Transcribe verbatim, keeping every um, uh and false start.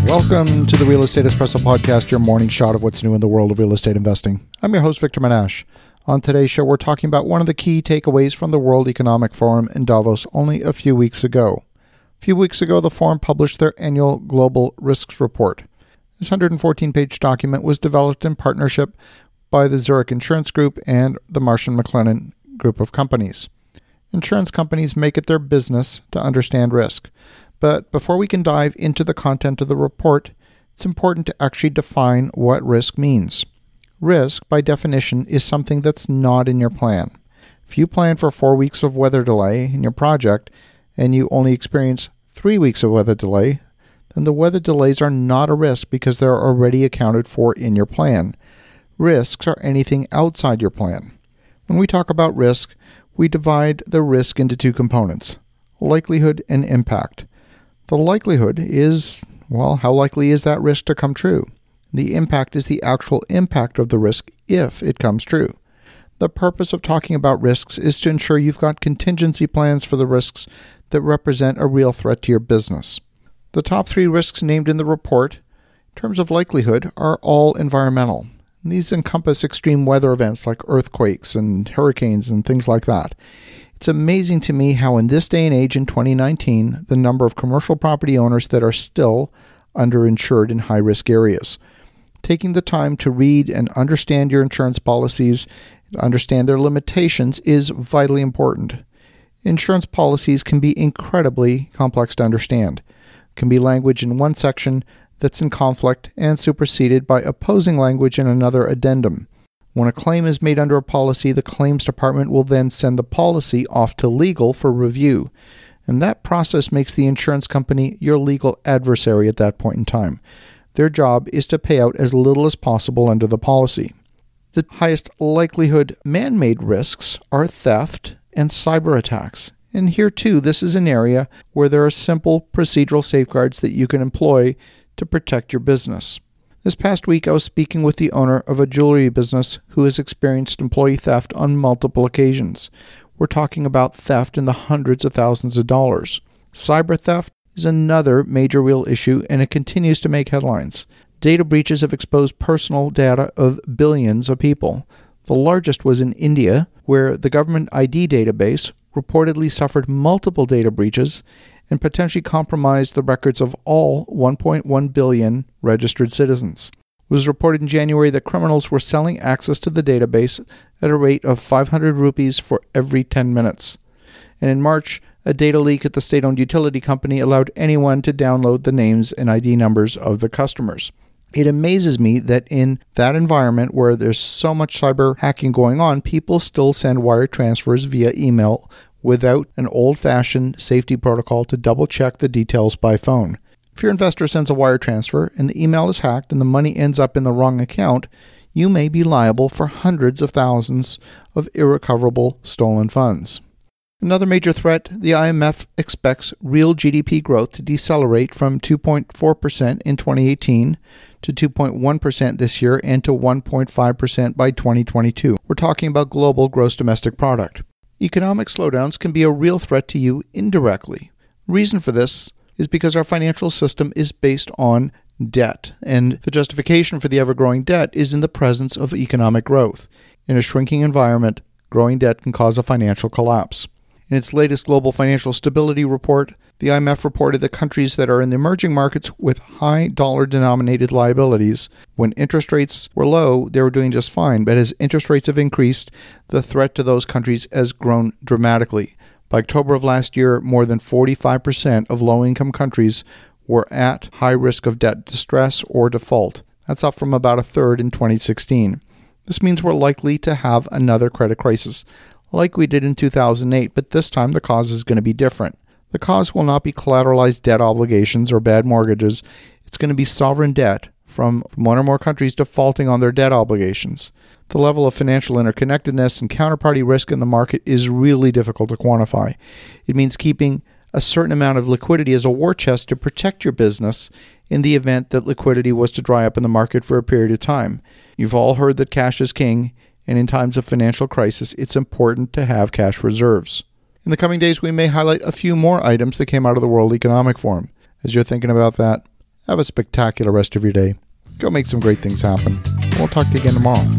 Welcome to the Real Estate Espresso Podcast, your morning shot of what's new in the world of real estate investing. I'm your host, Victor Menashe. On today's show, we're talking about one of the key takeaways from the World Economic Forum in Davos only a few weeks ago. A few weeks ago, the forum published their annual Global Risks Report. This one hundred fourteen page document was developed in partnership by the Zurich Insurance Group and the Marsh and McLennan Group of companies. Insurance companies make it their business to understand risk. But before we can dive into the content of the report, it's important to actually define what risk means. Risk, by definition, is something that's not in your plan. If you plan for four weeks of weather delay in your project and you only experience three weeks of weather delay, then the weather delays are not a risk because they're already accounted for in your plan. Risks are anything outside your plan. When we talk about risk, we divide the risk into two components, likelihood and impact. The likelihood is, well, how likely is that risk to come true? The impact is the actual impact of the risk if it comes true. The purpose of talking about risks is to ensure you've got contingency plans for the risks that represent a real threat to your business. The top three risks named in the report, in terms of likelihood, are all environmental. These encompass extreme weather events like earthquakes and hurricanes and things like that. It's amazing to me how in this day and age in twenty nineteen, the number of commercial property owners that are still underinsured in high-risk areas. Taking the time to read and understand your insurance policies, understand their limitations, is vitally important. Insurance policies can be incredibly complex to understand. It can be language in one section that's in conflict and superseded by opposing language in another addendum. When a claim is made under a policy, the claims department will then send the policy off to legal for review. And that process makes the insurance company your legal adversary at that point in time. Their job is to pay out as little as possible under the policy. The highest likelihood man-made risks are theft and cyber attacks. And here too, this is an area where there are simple procedural safeguards that you can employ to protect your business. This past week, I was speaking with the owner of a jewelry business who has experienced employee theft on multiple occasions. We're talking about theft in the hundreds of thousands of dollars. Cyber theft is another major real issue, and it continues to make headlines. Data breaches have exposed personal data of billions of people. The largest was in India, where the government I D database reportedly suffered multiple data breaches and potentially compromised the records of all one point one billion registered citizens. It was reported in January that criminals were selling access to the database at a rate of five hundred rupees for every ten minutes. And in March, a data leak at the state-owned utility company allowed anyone to download the names and I D numbers of the customers. It amazes me that in that environment where there's so much cyber hacking going on, people still send wire transfers via email without an old-fashioned safety protocol to double-check the details by phone. If your investor sends a wire transfer and the email is hacked and the money ends up in the wrong account, you may be liable for hundreds of thousands of irrecoverable stolen funds. Another major threat, the I M F expects real G D P growth to decelerate from two point four percent in twenty eighteen to two point one percent this year and to one point five percent by twenty twenty-two. We're talking about global gross domestic product. Economic slowdowns can be a real threat to you indirectly. Reason for this is because our financial system is based on debt, and the justification for the ever-growing debt is in the presence of economic growth. In a shrinking environment, growing debt can cause a financial collapse. In its latest Global Financial Stability Report, the I M F reported that countries that are in the emerging markets with high dollar-denominated liabilities, when interest rates were low, they were doing just fine. But as interest rates have increased, the threat to those countries has grown dramatically. By October of last year, more than forty-five percent of low-income countries were at high risk of debt distress or default. That's up from about a third in twenty sixteen. This means we're likely to have another credit crisis, like we did in two thousand eight, but this time the cause is going to be different. The cause will not be collateralized debt obligations or bad mortgages. It's going to be sovereign debt from one or more countries defaulting on their debt obligations. The level of financial interconnectedness and counterparty risk in the market is really difficult to quantify. It means keeping a certain amount of liquidity as a war chest to protect your business in the event that liquidity was to dry up in the market for a period of time. You've all heard that cash is king, and in times of financial crisis, it's important to have cash reserves. In the coming days, we may highlight a few more items that came out of the World Economic Forum. As you're thinking about that, Have a spectacular rest of your day. Go make some great things happen. We'll talk to you again tomorrow.